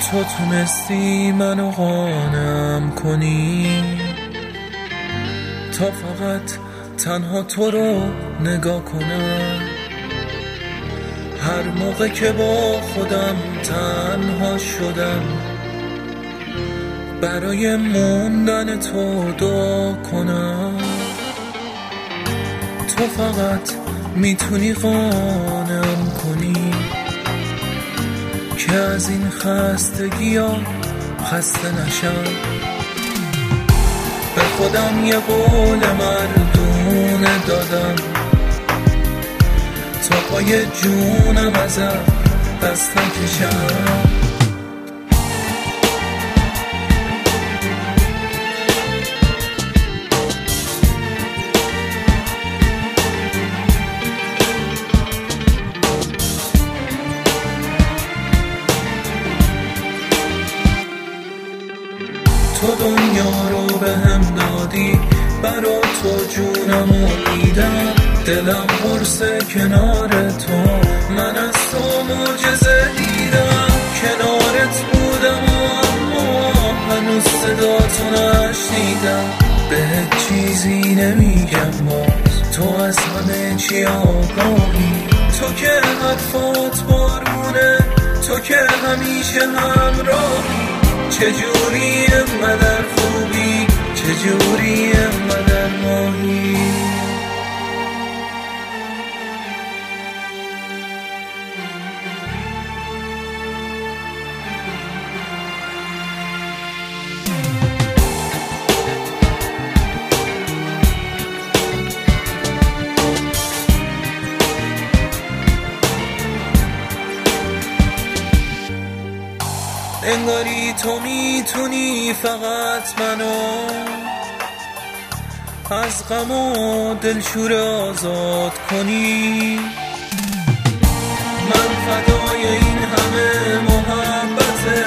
تو تونستی منو قانعم کنی تا فقط تنها تو رو نگاه کنم. هر موقع که با خودم تنها شدم برای موندن تو دعا کنم. تو فقط میتونی قانعم کنی که از این خستگی ها خسته نشم. به خودم یه قول مردونه دادم تا پای جونم ازت دست نکشم. تو دنیا رو به هم دادی، برا تو جونمو میدم. دلم قرصه کنار تو، من از تو معجزه دیدم. کنارت بودم اما هنوز صداتو نشنیدم. بهت چیزی نمیگم باز، تو از همه چی آگاهی. تو که حرفات بارونه، تو که همیشه همراهی. چجوری انقدر خوبی، چجوری انقدر ماهی. انگاری تو میتونی فقط منو از غم و دلشور آزاد کنی. من فدای این همه محبته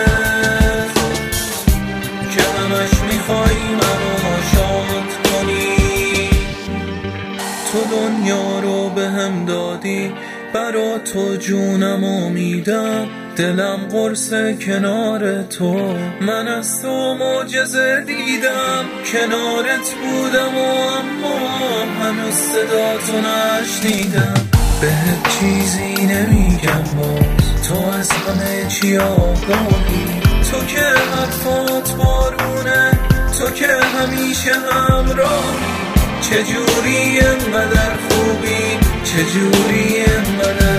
که همش میخوای منو شاد کنی. تو دنیا رو به هم دادی، برا تو جونمو میدم. دلم قرصه کنار تو، من از تو معجزه دیدم. کنارت بودم و اما هنوز صداتو نشنیدم. بهت چیزی نمیگم باز، تو از همه چی آگاهی. تو که حرفات بارونه، تو که همیشه همراهی. چجوری انقدر خوبی، چجوری انقدر